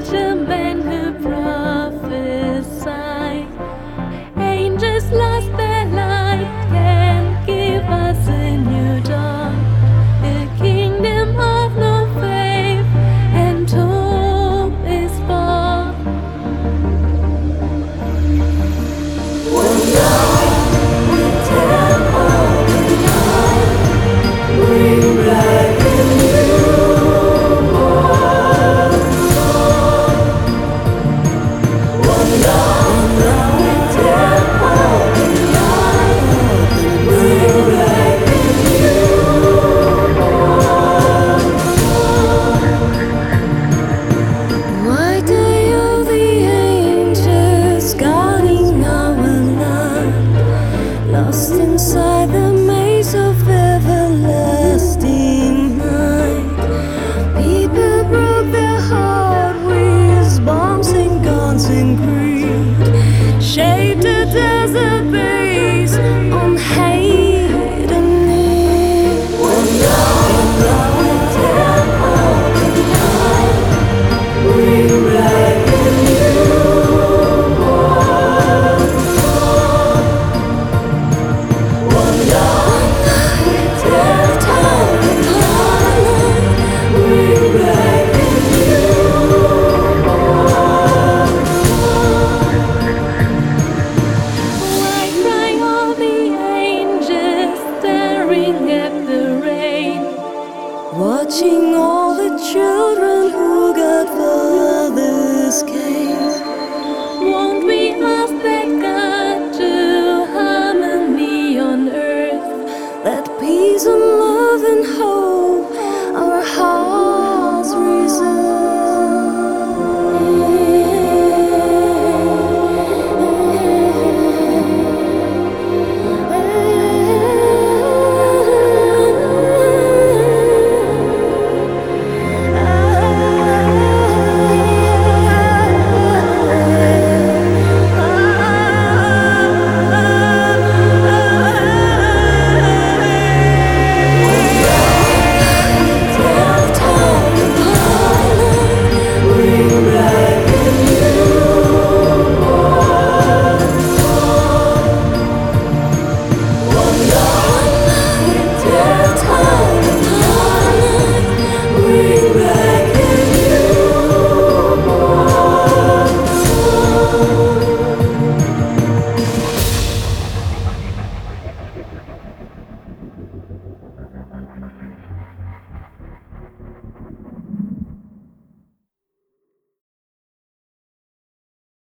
Elijah, men who prophesy. Angels lost their light can give us a new dawn, a kingdom of no faith and hope is born. One night we tell all the night, bring back a newborn song. One night we tell all the night, bring back a newborn song. Why do you the angels guarding our land, lost inside the maze of everlasting night? People broke their heart with bombs and guns and greed, shaped a desert base on hate and need. One night we tell all the night, bring back a newborn song. One night we tell all the night, bring back a newborn song. Why cry all the angels staring at the rain, watching all the children who Godfather's came?